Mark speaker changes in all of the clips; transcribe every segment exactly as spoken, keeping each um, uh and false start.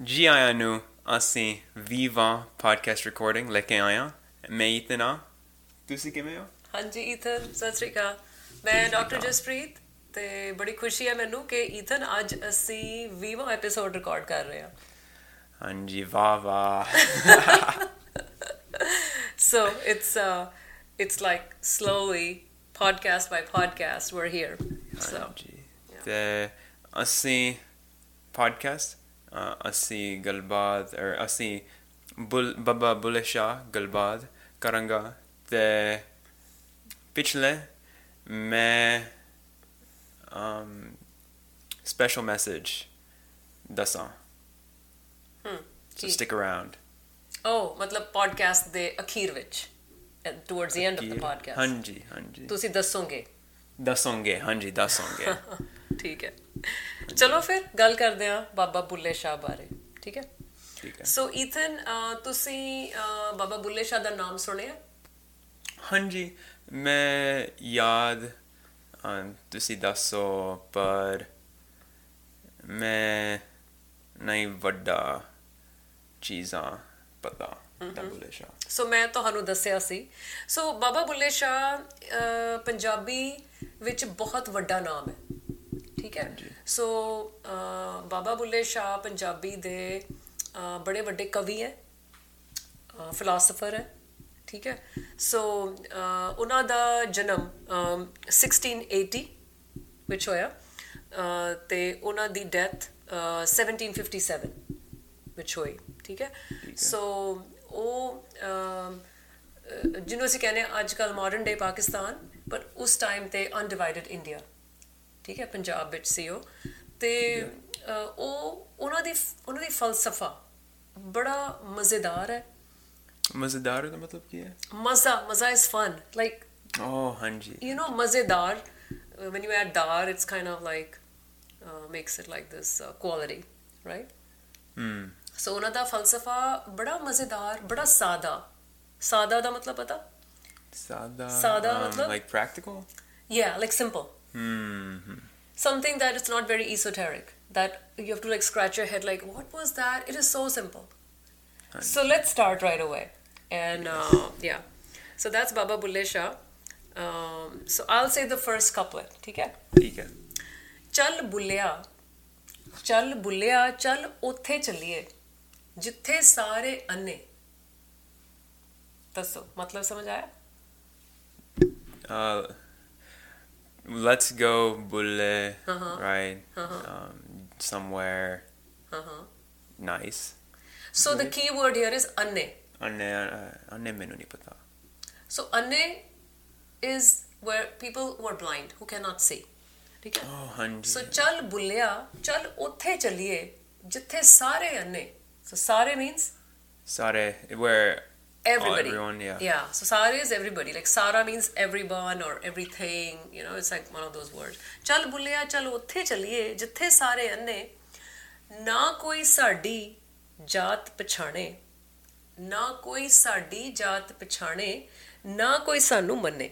Speaker 1: ਜੀ ਆਇਆਂ ਨੂੰ ਅਸੀਂ ਵੀਵਾਂ ਪੋਡਕਾਸਟ ਰਿਕਾਰਡਿੰਗ ਲੈ ਕੇ ਆਏ ਹਾਂ ਮੈਂ ਈਥਨ ਹਾਂ ਤੁਸੀਂ ਕਿਵੇਂ ਹੋ
Speaker 2: ਹਾਂਜੀ ਈਥਨ ਸਤਿ ਸ਼੍ਰੀ ਅਕਾਲ ਮੈਂ ਡਾਕਟਰ ਜਸਪ੍ਰੀਤ ਤੇ ਬੜੀ ਖੁਸ਼ੀ ਹੈ ਮੈਨੂੰ ਕਿ ਈਥਨ ਅੱਜ ਅਸੀਂ ਵੀਵਾਂ ਐਪੀਸੋਡ ਰਿਕਾਰਡ ਕਰ ਰਹੇ ਹਾਂ
Speaker 1: ਹਾਂਜੀ ਵਾਹ ਵਾਹ
Speaker 2: so it's uh it's like slowly podcast by podcast we're here so
Speaker 1: ਹਾਂਜੀ ਤੇ ਅਸੀਂ ਪੋਡਕਾਸਟ ਅਸੀਂ ਗੱਲਬਾਤ ਔਰ ਅਸੀਂ ਬੁਲ ਬਾਬਾ ਬੁੱਲੇ ਸ਼ਾਹ ਗੱਲਬਾਤ ਕਰਾਂਗਾ ਤੇ ਪਿਛਲੇ ਮੈਂ ਸਪੈਸ਼ਲ ਮੈਸੇਜ ਦੱਸਾਂ so stick around
Speaker 2: oh ਮਤਲਬ podcast ਦੇ ਅਖੀਰ ਵਿੱਚ towards the end of the podcast
Speaker 1: ਹਾਂਜੀ ਹਾਂਜੀ
Speaker 2: ਤੁਸੀਂ ਦੱਸੋਗੇ
Speaker 1: ਦੱਸੋਗੇ ਹਾਂਜੀ ਦੱਸੋਗੇ
Speaker 2: ਠੀਕ ਹੈ ਚਲੋ ਫਿਰ ਗੱਲ ਕਰਦੇ ਹਾਂ ਬਾਬਾ ਬੁੱਲੇ ਸ਼ਾਹ ਬਾਰੇ ਠੀਕ ਹੈ
Speaker 1: ਠੀਕ ਹੈ
Speaker 2: ਸੋ ਈਥਨ ਤੁਸੀਂ ਬਾਬਾ ਬੁੱਲੇ ਸ਼ਾਹ ਦਾ ਨਾਮ ਸੁਣਿਆ
Speaker 1: ਹਾਂਜੀ ਮੈਂ ਯਾਦ ਤੁਸੀਂ ਦੱਸੋ ਪਰ ਮੈਂ ਨਹੀਂ ਵੱਡਾ ਚੀਜ਼ਾਂ ਪਤਾ ਦਾ ਬੁੱਲੇ ਸ਼ਾਹ
Speaker 2: ਸੋ ਮੈਂ ਤੁਹਾਨੂੰ ਦੱਸਿਆ ਸੀ ਸੋ ਬਾਬਾ ਬੁੱਲੇ ਸ਼ਾਹ ਪੰਜਾਬੀ ਵਿੱਚ ਬਹੁਤ ਵੱਡਾ ਨਾਮ ਹੈ ਠੀਕ ਹੈ ਸੋ ਬਾਬਾ ਬੁੱਲੇ ਸ਼ਾਹ ਪੰਜਾਬੀ ਦੇ ਬੜੇ ਵੱਡੇ ਕਵੀ ਹੈ ਫਿਲਾਸਫਰ ਹੈ ਠੀਕ ਹੈ ਸੋ ਉਹਨਾਂ ਦਾ ਜਨਮ sixteen eighty ਵਿੱਚ ਹੋਇਆ ਤੇ ਉਹਨਾਂ ਦੀ ਡੈਥ seventeen fifty-seven ਵਿੱਚ ਹੋਈ ਠੀਕ ਹੈ ਸੋ ਉਹ ਜਿਹਨੂੰ ਅਸੀਂ ਕਹਿੰਦੇ ਹਾਂ ਅੱਜ ਕੱਲ੍ਹ ਮਾਡਰਨ ਡੇ ਪਾਕਿਸਤਾਨ ਪਰ ਉਸ ਟਾਈਮ ਤੇ ਅਨਡਿਵਾਈਡਡ ਇੰਡੀਆ ਠੀਕ ਹੈ ਪੰਜਾਬ ਵਿੱਚ ਸੀ ਉਹ ਤੇ ਉਹ ਉਹਨਾਂ ਦੀ ਉਹਨਾਂ ਦੀ ਫਲਸਫਾ ਬੜਾ ਮਜ਼ੇਦਾਰ ਹੈ
Speaker 1: ਮਜ਼ੇਦਾਰ ਦਾ ਮਤਲਬ ਕੀ ਹੈ
Speaker 2: ਮਜ਼ਾ ਮਜ਼ਾ ਇਜ਼ ਫਨ ਲਾਈਕ
Speaker 1: oh ਹਾਂਜੀ
Speaker 2: you know ਮਜ਼ੇਦਾਰ when you add dar it's kind of like uh, makes it like this uh, quality right
Speaker 1: hmm
Speaker 2: so ਉਹਨਾਂ ਦਾ ਫਲਸਫਾ ਬੜਾ ਮਜ਼ੇਦਾਰ ਬੜਾ ਸਾਦਾ ਸਾਦਾ ਦਾ ਮਤਲਬ ਪਤਾ
Speaker 1: ਸਾਦਾ
Speaker 2: ਸਾਦਾ ਮਤਲਬ
Speaker 1: like practical
Speaker 2: yeah like simple
Speaker 1: hmm
Speaker 2: something that is not very esoteric that you have to like scratch your head like what was that it is so simple so let's start right away and uh, yeah so that's Baba Bulle Shah um, so I'll say the first couplet ठीक है
Speaker 1: ठीक है
Speaker 2: चल बुलिया चल बुलिया चल ਉੱਥੇ ਚੱਲੀਏ ਜਿੱਥੇ ਸਾਰੇ ਅੰਨੇ ਦੱਸੋ ਮਤਲਬ ਸਮਝ ਆਇਆ
Speaker 1: uh let's go bulle
Speaker 2: uh-huh.
Speaker 1: right
Speaker 2: uh-huh.
Speaker 1: um, somewhere
Speaker 2: uh-huh.
Speaker 1: nice
Speaker 2: so the key word here is anne
Speaker 1: anne anne ਮੈਨੂੰ ਨਹੀਂ ਪਤਾ
Speaker 2: so anne is where people who are blind who cannot see ਠੀਕ ਹੈ
Speaker 1: oh ਹਾਂਜੀ
Speaker 2: so ਚੱਲ ਬੁੱਲਿਆ ਚੱਲ ਉੱਥੇ ਚੱਲੀਏ ਜਿੱਥੇ ਸਾਰੇ ਅੰਨੇ so ਸਾਰੇ means
Speaker 1: ਸਾਰੇ where
Speaker 2: everybody
Speaker 1: oh, everyone yeah
Speaker 2: yeah so sare is everybody like sara means everyone or everything you know it's like one of those words chal buliya chal ਉੱਥੇ ਚੱਲੀਏ ਜਿੱਥੇ ਸਾਰੇ ਅੰਨੇ ਨਾ ਕੋਈ ਸਾਡੀ ਜਾਤ ਪਛਾਣੇ ਨਾ ਕੋਈ ਸਾਡੀ ਜਾਤ ਪਛਾਣੇ ਨਾ ਕੋਈ ਸਾਨੂੰ ਮੰਨੇ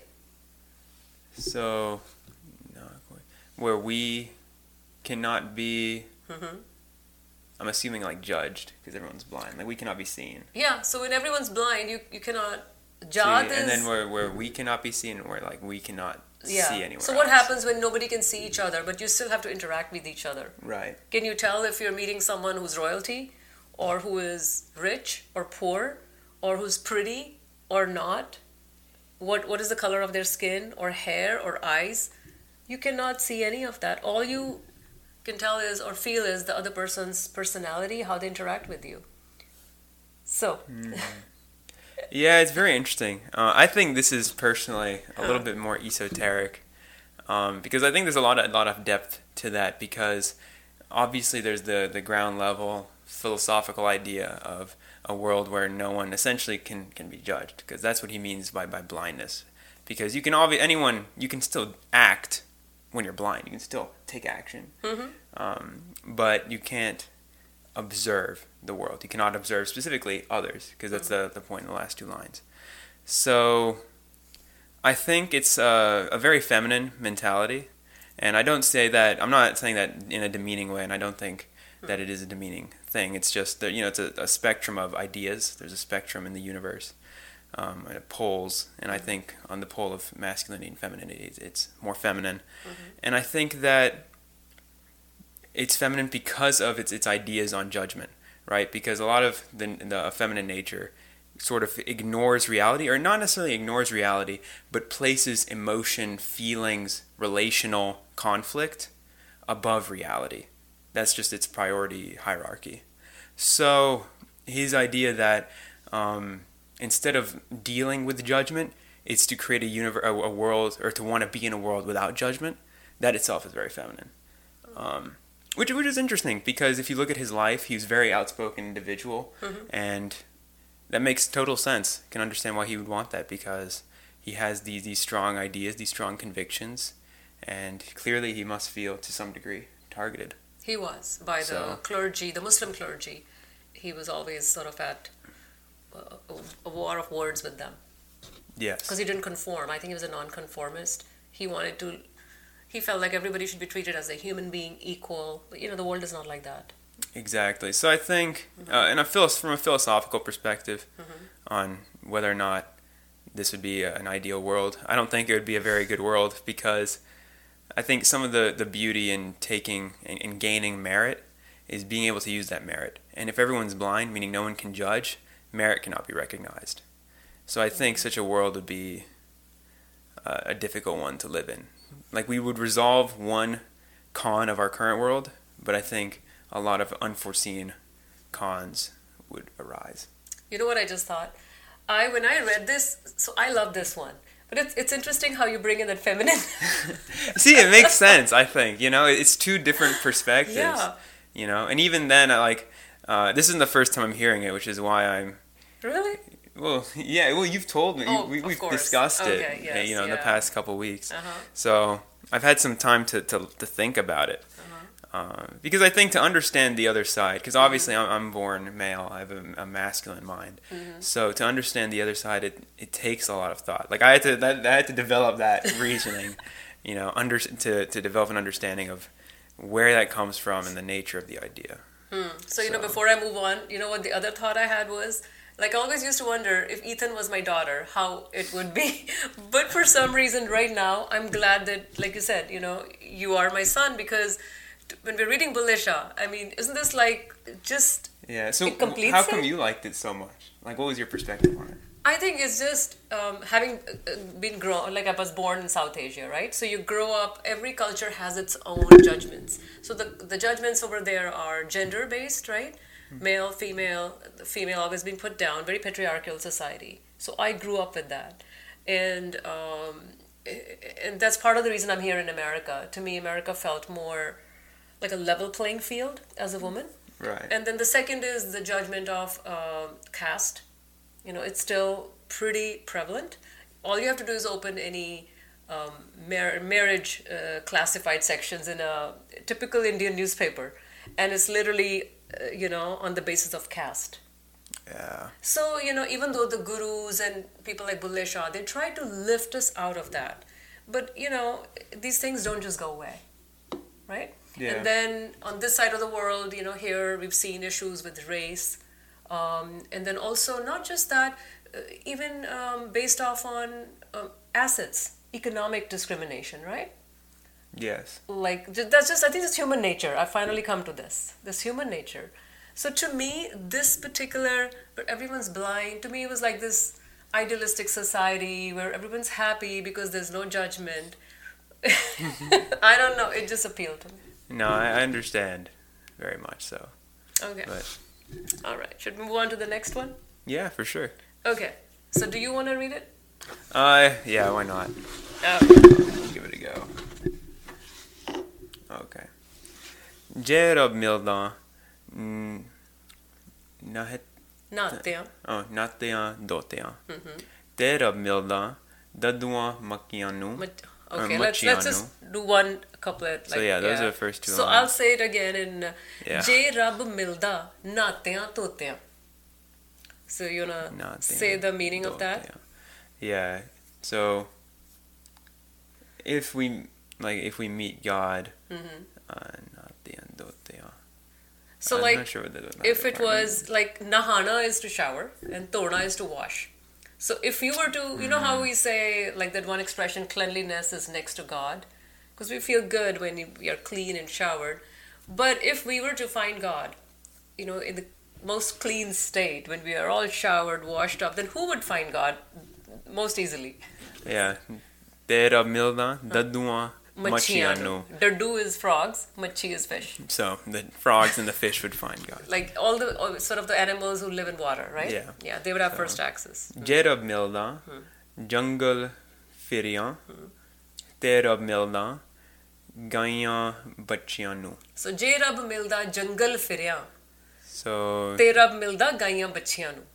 Speaker 1: so no, where we cannot be
Speaker 2: mm-hmm.
Speaker 1: I'm assuming like judged because everyone's blind like we cannot be seen
Speaker 2: yeah so when everyone's blind you you cannot jaat
Speaker 1: see,
Speaker 2: is
Speaker 1: and then where where we cannot be seen where like we cannot
Speaker 2: yeah.
Speaker 1: see anywhere
Speaker 2: so what
Speaker 1: else.
Speaker 2: happens when nobody can see each other but you still have to interact with each other
Speaker 1: right
Speaker 2: can you tell if you're meeting someone who's royalty or who is rich or poor or who's pretty or not what what is the color of their skin or hair or eyes you cannot see any of that all you can tell is or feel is the other person's personality how they interact with you so
Speaker 1: mm. yeah it's very interesting uh, I think this is personally a little bit more esoteric um, because I think there's a lot of a lot of depth to that because obviously there's the the ground level philosophical idea of a world where no one essentially can can be judged because that's what he means by by blindness because you can obvi- anyone you can still act when you're blind you can still take action
Speaker 2: mm-hmm.
Speaker 1: um, but you can't observe the world you cannot observe specifically others because that's mm-hmm. the, the point in the last two lines so I think it's a, a very feminine mentality And I don't say that, I'm not saying that in a demeaning way, and I don't think that it is a demeaning thing. It's just that, you know, it's a, a spectrum of ideas. There's a spectrum in the universe, um, and it poles. And I think on the pole of masculinity and femininity, it's, it's more feminine. Mm-hmm. And I think that it's feminine because of its its ideas on judgment, right? Because a lot of the, the feminine nature sort of ignores reality, or not necessarily ignores reality, but places emotion, feelings, relational conflict above reality. That's just its priority hierarchy. So his idea that um, instead of dealing with judgment, it's to create a, universe, a, a world, or to want to be in a world without judgment, that itself is very feminine. Um, which, which is interesting, because if you look at his life, he was a very outspoken individual, mm-hmm. and that makes total sense. I can understand why he would want that, because he has these, these strong ideas, these strong convictions, and clearly he must feel, to some degree, targeted.
Speaker 2: He was, by the
Speaker 1: So-
Speaker 2: clergy, the Muslim clergy. He was always sort of at a, a war of words with them.
Speaker 1: Yes.
Speaker 2: Because he didn't conform. I think he was a nonconformist. He wanted to, he felt like everybody should be treated as a human being, equal. But, you know, the world is not like that.
Speaker 1: Exactly. So I think, mm-hmm. uh, in a philo- from a philosophical perspective, mm-hmm. on whether or not this would be a, an ideal world, I don't think it would be a very good world, because I think some of the, the beauty in taking and, and gaining merit is being able to use that merit. And if everyone's blind, meaning no one can judge, merit cannot be recognized. So I think such a world would be uh, a difficult one to live in. Like, we would resolve one con of our current world, but I think a lot of unforeseen cons would arise.
Speaker 2: You know what I just thought? I when I read this, so I love this one. But it's it's interesting how you bring in that feminine.
Speaker 1: See, it makes sense, I think. You know, it's two different perspectives.
Speaker 2: Yeah.
Speaker 1: You know, and even then, I like, uh, this isn't the first time I'm hearing it, which is why I'm...
Speaker 2: Really?
Speaker 1: Well, yeah, well, you've told me.
Speaker 2: Oh,
Speaker 1: we,
Speaker 2: of
Speaker 1: we've
Speaker 2: course.
Speaker 1: discussed it,
Speaker 2: Okay, yes,
Speaker 1: you know, in
Speaker 2: yeah.
Speaker 1: the past couple weeks.
Speaker 2: Uh-huh.
Speaker 1: So I've had some time to, to, to think about it. Uh, because I think to understand the other side, because obviously I'm, I'm born male, I have a, a masculine mind, mm-hmm. so to understand the other side, it, it takes a lot of thought. Like I had to, that, I had to develop that reasoning, you know, under to to develop an understanding of where that comes from and the nature of the idea.
Speaker 2: Hmm. So, you so. know, before I move on, you know what the other thought I had was, like, I always used to wonder if Ethan was my daughter, how it would be. But for some reason, right now, I'm glad that, like you said, you know, you are my son, because when we're reading Bullhe Shah, I mean, isn't this like just
Speaker 1: yeah? So
Speaker 2: it completes
Speaker 1: how come
Speaker 2: it?
Speaker 1: You liked it so much? Like, what was your perspective on it?
Speaker 2: I think it's just um, having been grown, like I was born in South Asia, right? So you grow up, every culture has its own judgments. So the the judgments over there are gender based, right? Mm-hmm. Male, female, female always being put down, very patriarchal society. So I grew up with that, and um, and that's part of the reason I'm here in America. To me, America felt more like a level playing field as a woman.
Speaker 1: Right.
Speaker 2: And then the second is the judgment of uh, caste. You know, it's still pretty prevalent. All you have to do is open any um, mar- marriage uh, classified sections in a typical Indian newspaper, and it's literally, uh, you know, on the basis of caste.
Speaker 1: Yeah.
Speaker 2: So, you know, even though the gurus and people like Bullhe Shah, they try to lift us out of that. But, you know, these things don't just go away, right?
Speaker 1: Yeah.
Speaker 2: And then on this side of the world, you know, here we've seen issues with race. Um, and then also not just that, uh, even um, based off on um, assets, economic discrimination, right?
Speaker 1: Yes.
Speaker 2: Like, that's just, I think it's human nature. I finally come to this, this human nature. So to me, this particular, where everyone's blind, to me it was like this idealistic society where everyone's happy because there's no judgment. I don't know, it just appealed to me.
Speaker 1: No, I understand very much so.
Speaker 2: Okay.
Speaker 1: But
Speaker 2: all right. Should we move on to the next one?
Speaker 1: yeah, for sure.
Speaker 2: Okay. So do you want to read it?
Speaker 1: Uh, yeah, why not?
Speaker 2: Okay.
Speaker 1: Give it a go. Okay. Jerob Mildan Nahet
Speaker 2: Natya.
Speaker 1: Oh, Natya Dotya. Jerob Mildan Dadua Makianu.
Speaker 2: Okay, let's let's just do one couplet. Like,
Speaker 1: so yeah, those yeah. are the first two
Speaker 2: So
Speaker 1: lines.
Speaker 2: I'll say it again in uh,
Speaker 1: yeah.
Speaker 2: Je Rab Milda Natya Totya. So you wanna Natya say the meaning Dotya. Of that?
Speaker 1: Yeah. So if we like if we meet God, mm-hmm. uh, Natya Dotya.
Speaker 2: So
Speaker 1: I'm
Speaker 2: like,
Speaker 1: not sure what that
Speaker 2: if it was like nahana is to shower and tona is to wash. So if you were to, you know how we say like that one expression, cleanliness is next to God, because we feel good when you, we are clean and showered. But if we were to find God, you know, in the most clean state, when we are all showered, washed up, then who would find God most easily?
Speaker 1: Yeah. Tera milda dadua
Speaker 2: Machiano.
Speaker 1: machiano.
Speaker 2: Dadu is frogs, machi is fish.
Speaker 1: So the frogs and the fish would find God.
Speaker 2: Like all the all, sort of the animals who live in water, right?
Speaker 1: Yeah.
Speaker 2: Yeah, they would have
Speaker 1: So,
Speaker 2: first access.
Speaker 1: Jerab milda, jungle firiyan, terab milda, gaiyan bachianu.
Speaker 2: So je rab milda jungle firya,
Speaker 1: So
Speaker 2: te rab milda gaiyan bachiyan nu.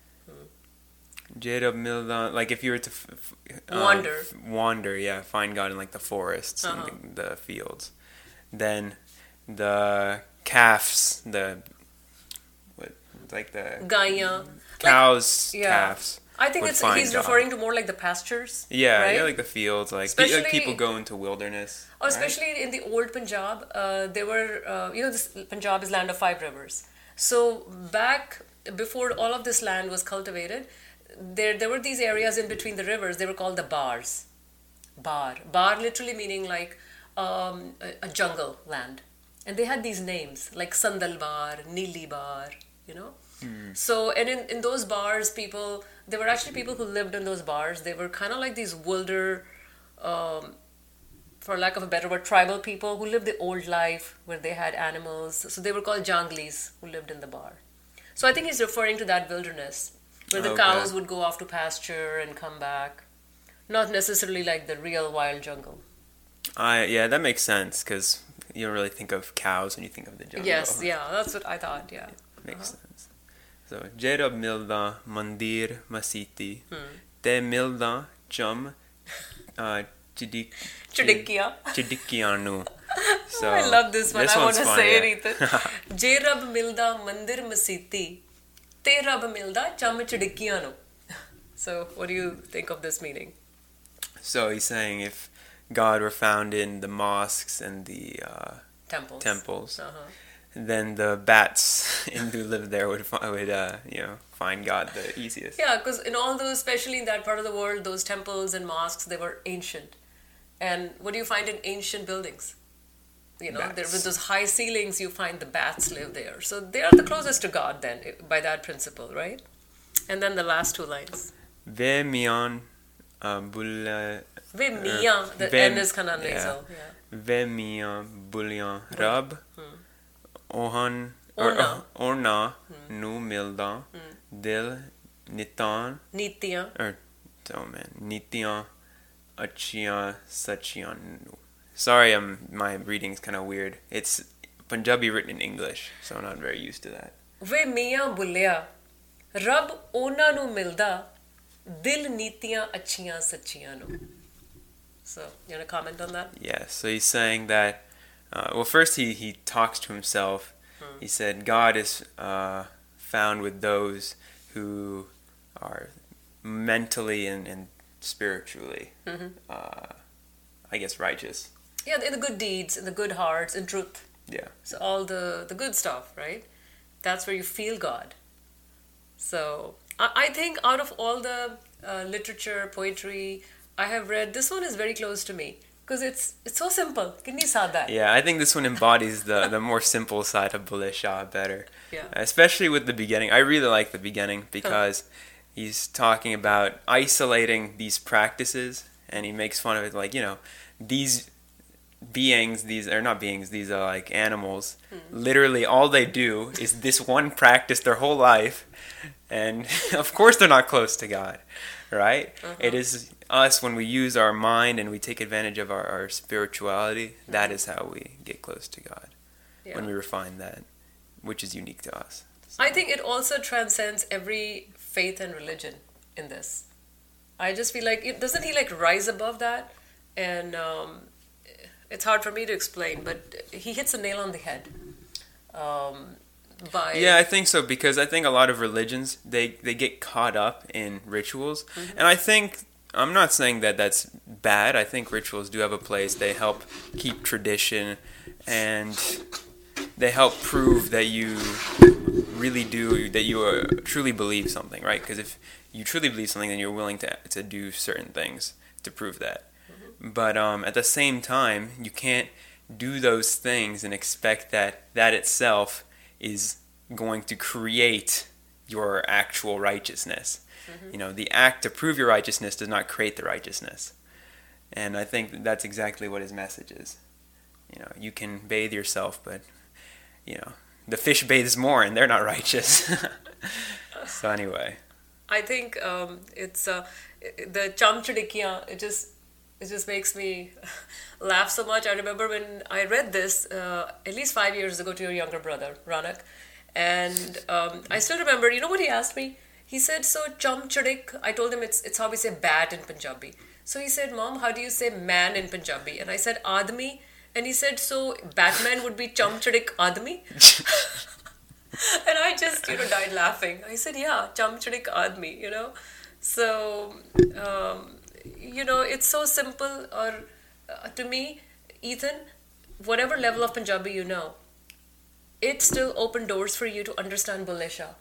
Speaker 1: Jerab milda, like if you were to f- f- uh,
Speaker 2: Wander.
Speaker 1: f- wander, yeah, find God in like the forests
Speaker 2: Uh-huh.
Speaker 1: and the, the fields. Then the calves, the what, like the
Speaker 2: Gaiyan.
Speaker 1: cows,
Speaker 2: yeah.
Speaker 1: calves.
Speaker 2: I think
Speaker 1: would
Speaker 2: it's
Speaker 1: find
Speaker 2: he's
Speaker 1: God.
Speaker 2: referring to more like the pastures.
Speaker 1: Yeah,
Speaker 2: right?
Speaker 1: yeah, like the fields, like, pe- like
Speaker 2: Especially-
Speaker 1: people go into wilderness.
Speaker 2: Or
Speaker 1: right?
Speaker 2: especially in the old Punjab, uh, there were, uh, you know, this Punjab is land of five rivers. So back before all of this land was cultivated, there there were these areas in between the rivers. They were called the bars. Bar. Bar literally meaning like um, a, a jungle land. And they had these names like Sandal Bar, Neeli Bar, you know. So, and in, in those bars, people, there were actually people who lived in those bars. They were kind of like these wilder, um, for lack of a better word, tribal people who lived the old life where they had animals. So they were called janglis who lived in the bar. So I think he's referring to that wilderness where the
Speaker 1: Okay.
Speaker 2: cows would go off to pasture and come back. Not necessarily like the real wild jungle.
Speaker 1: I yeah, that makes sense because you don't really think of cows when you think of the jungle.
Speaker 2: Yes, yeah, that's what I thought, yeah.
Speaker 1: Makes sense. So Jerab milda mandir masiti,
Speaker 2: Hmm.
Speaker 1: te milda chum uh, chidik
Speaker 2: Chidikya.
Speaker 1: chidikianu. So
Speaker 2: I love this one. I want
Speaker 1: one's
Speaker 2: to
Speaker 1: fun,
Speaker 2: say
Speaker 1: yeah.
Speaker 2: it, Ethan. Je rab milda mandir masiti, te rab milda cham chidikiyanu. So, what do you think of this meaning?
Speaker 1: So he's saying if God were found in the mosques and the uh,
Speaker 2: Temples.
Speaker 1: temples,
Speaker 2: Uh-huh.
Speaker 1: then the bats who live there would fi- would uh, you know find God the easiest.
Speaker 2: Yeah, because in all those, especially in that part of the world, those temples and mosques, they were ancient. And what do you find in ancient buildings? You know, there
Speaker 1: Bats.
Speaker 2: with those high ceilings, you find the bats live there. So they are the closest to God then, by that principle, right? And then the last two lines.
Speaker 1: Ve mian uh, bulla
Speaker 2: Ve miyan, the
Speaker 1: ve-
Speaker 2: N is kind of
Speaker 1: yeah.
Speaker 2: nasal. Yeah.
Speaker 1: ve mian bullion rab ohan or
Speaker 2: Orna.
Speaker 1: orna nu milda dil nitan
Speaker 2: Nitya.
Speaker 1: or oh man nityan achiyan sachiyan nu. Sorry, um, my reading's kind of weird. It's Punjabi written in English, so I'm not very used to that.
Speaker 2: ਵੇ ਮੀਆਂ ਬੁੱਲਿਆ ਰੱਬ ਉਹਨਾਂ ਨੂੰ ਮਿਲਦਾ ਦਿਲ ਨੀਤੀਆਂ ਅੱਛੀਆਂ ਸੱਚੀਆਂ ਨੂੰ. So, you want to comment on that?
Speaker 1: Yeah, so he's saying that, uh, well, first he, he talks to himself. He said, God is uh, found with those who are mentally and, and spiritually, uh, I guess, righteous.
Speaker 2: Yeah, in the good deeds, in the good hearts, in truth.
Speaker 1: Yeah.
Speaker 2: So all the, the good stuff, right? That's where you feel God. So I, I think out of all the uh, literature, poetry I have read, this one is very close to me because it's it's so simple. Kitni sada hai.
Speaker 1: Yeah, I think this one embodies the, the more simple side of Bulleh Shah better.
Speaker 2: Yeah.
Speaker 1: Especially with the beginning. I really like the beginning because he's talking about isolating these practices and he makes fun of it like, you know, these beings, these are not beings, these are like animals. Literally all they do is this one practice their whole life. And of course they're not close to God, right?
Speaker 2: Uh-huh.
Speaker 1: It is us when we use our mind and we take advantage of our, our spirituality, that is how we get close to God.
Speaker 2: Yeah.
Speaker 1: When we refine that, which is unique to us.
Speaker 2: I think it also transcends every faith and religion in this. I just feel like, it, doesn't he like rise above that? And um, it's hard for me to explain, but he hits a nail on the head. Um, by
Speaker 1: Yeah, I think so, because I think a lot of religions, they, they get caught up in rituals.
Speaker 2: Mm-hmm.
Speaker 1: And I think, I'm not saying that that's bad. I think rituals do have a place. They help keep tradition and they help prove that you really do, that you uh, truly believe something, right? Because if you truly believe something, then you're willing to to do certain things to prove that. Mm-hmm. But um, at the same time, you can't do those things and expect that that itself is going to create your actual righteousness. Mm-hmm. You know, the act to prove your righteousness does not create the righteousness. And I think that's exactly what his message is. You know, you can bathe yourself, but, you know, the fish bathes more and they're not righteous. So anyway.
Speaker 2: I think um, it's uh, the chamchadikiyan, it just it just makes me laugh so much. I remember when I read this uh, at least five years ago to your younger brother, Ranak. And um, I still remember, you know what he asked me? He said, so chamchadik, I told him it's it's how we say bat in Punjabi. So he said, Mom, how do you say man in Punjabi? And I said, Admi. And he said, so Batman would be chamchadik Admi? And I just, you know, died laughing. I said, yeah, chamchadik Admi, you know. So, um, you know, it's so simple. Or uh, to me, Ethan, whatever level of Punjabi you know, it still opened doors for you to understand Bulle Shah.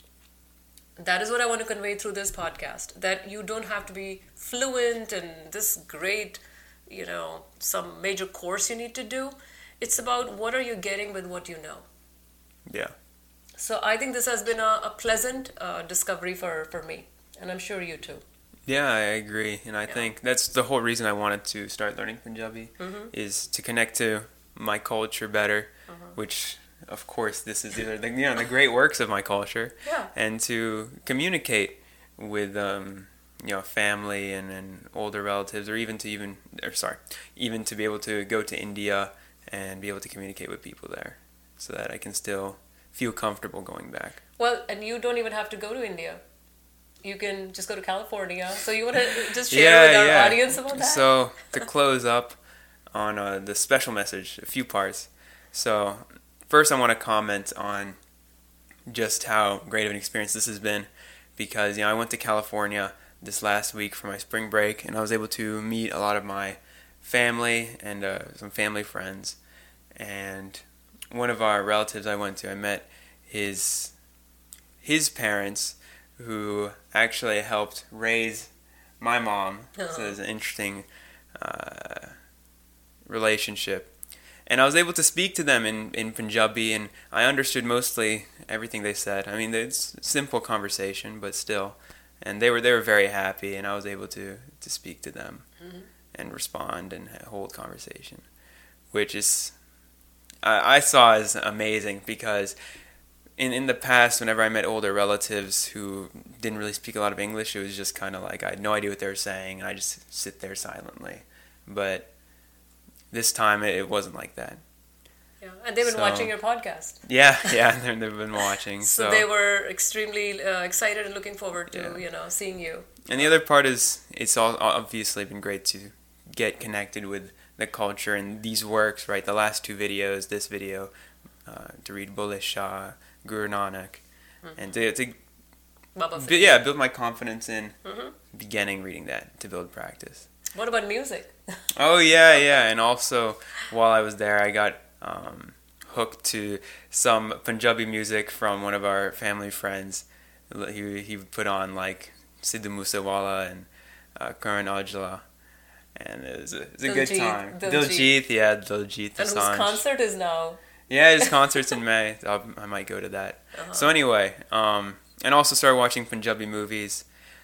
Speaker 2: That is what I want to convey through this podcast. That you don't have to be fluent and this great, you know, some major course you need to do. It's about what are you getting with what you know.
Speaker 1: Yeah.
Speaker 2: So I think this has been a, a pleasant uh, discovery for, for me. And I'm sure you too.
Speaker 1: Yeah, I agree. And I yeah. think that's the whole reason I wanted to start learning Punjabi,
Speaker 2: mm-hmm.
Speaker 1: is to connect to my culture better,
Speaker 2: uh-huh.
Speaker 1: which, of course, this is either the, you know, the great works of my culture,
Speaker 2: yeah.
Speaker 1: and to communicate with um, you know, family and, and older relatives, or even to even, or sorry, even to be able to go to India and be able to communicate with people there, so that I can still feel comfortable going back.
Speaker 2: Well, and you don't even have to go to India. You can just go to California. So you want to just share
Speaker 1: yeah,
Speaker 2: with our
Speaker 1: yeah.
Speaker 2: audience about that?
Speaker 1: So to close up on uh, the special message, a few parts. So first I want to comment on just how great of an experience this has been, because, you know, I went to California this last week for my spring break, and I was able to meet a lot of my family and uh, some family friends. And one of our relatives I went to, I met his his parents, who actually helped raise my mom. Oh. So it's an interesting uh, relationship. And I was able to speak to them in, in Punjabi, and I understood mostly everything they said. I mean, it's a simple conversation, but still. And they were they were very happy, and I was able to, to speak to them
Speaker 2: mm-hmm.
Speaker 1: and respond and hold conversation, which is I, I saw as amazing, because in in the past, whenever I met older relatives who didn't really speak a lot of English, it was just kind of like I had no idea what they were saying, and I just sit there silently. But this time, it, it wasn't like that.
Speaker 2: Yeah, and they've been
Speaker 1: so, watching
Speaker 2: your podcast.
Speaker 1: Yeah, yeah, they've been watching.
Speaker 2: so,
Speaker 1: so
Speaker 2: they were extremely uh, excited and looking forward to
Speaker 1: yeah.
Speaker 2: you know seeing you.
Speaker 1: And the other part is, it's all obviously been great to get connected with the culture and these works, right? The last two videos, this video, uh, to read Bulle Shah, Guru Nanak, mm-hmm. and to, to b- yeah, build my confidence in
Speaker 2: mm-hmm.
Speaker 1: beginning reading that, to build practice.
Speaker 2: What about music?
Speaker 1: Oh, yeah, yeah. And also, while I was there, I got um, hooked to some Punjabi music from one of our family friends. He he put on, like, Sidhu Moosewala and uh, Karan Aujla. And it was a, it was a good time.
Speaker 2: Diljit.
Speaker 1: Diljit, yeah, Diljit
Speaker 2: And
Speaker 1: Dosanjh.
Speaker 2: whose concert is now?
Speaker 1: Yeah, his concert's in May. I'll, I might go to that.
Speaker 2: Uh-huh.
Speaker 1: So anyway, um, and also started watching Punjabi movies.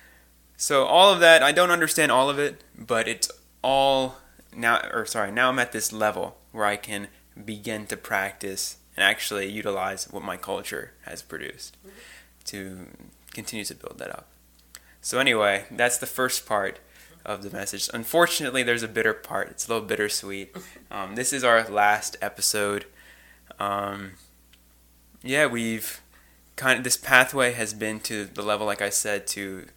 Speaker 1: So all of that, I don't understand all of it, but it's all now, or sorry, now I'm at this level where I can begin to practice and actually utilize what my culture has produced mm-hmm. to continue to build that up. So anyway, that's the first part of the message. Unfortunately, there's a bitter part. It's a little bittersweet. Um, this is our last episode. Um, yeah, we've kind of, this pathway has been to the level, like I said, to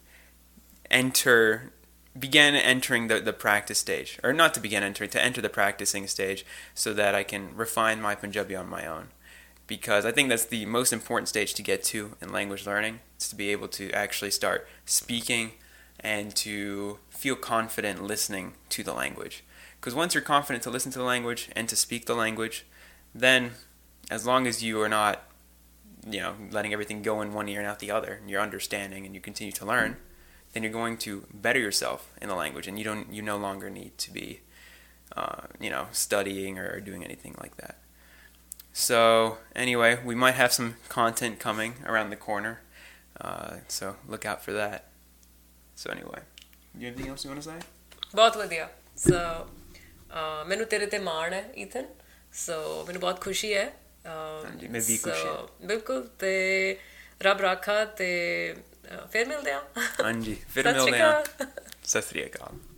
Speaker 1: enter, begin entering the, the practice stage, or not to begin entering, to enter the practicing stage, so that I can refine my Punjabi on my own. Because I think that's the most important stage to get to in language learning. It's to be able to actually start speaking and to feel confident listening to the language. Because once you're confident to listen to the language and to speak the language, then as long as you are not, you know, letting everything go in one ear and out the other, and you're understanding and you continue to learn, then you're going to better yourself in the language, and you don't, you no longer need to be, uh, you know, studying or doing anything like that. So anyway, we might have some content coming around the corner, uh, so look out for that. So anyway, you have anything else you want to say?
Speaker 2: ਬਹੁਤ ਵਧੀਆ. ਸੋ ਮੈਨੂੰ ਤੇਰੇ ਤੇ ਮਾਣ ਹੈ ਈਥਨ, ਸੋ ਮੈਨੂੰ ਬਹੁਤ ਖੁਸ਼ੀ ਹੈ.
Speaker 1: ਹਾਂਜੀ, ਮੈਂ ਵੀ ਖੁਸ਼ ਹਾਂ.
Speaker 2: ਬਿਲਕੁਲ, ਤੇ ਰੱਬ ਰਾਖਾ, ਤੇ ਫਿਰ ਮਿਲਦੇ ਹਾਂ.
Speaker 1: ਹਾਂਜੀ, ਫਿਰ ਮਿਲਦੇ ਹਾਂ. ਸਤਿ ਸ੍ਰੀ ਅਕਾਲ.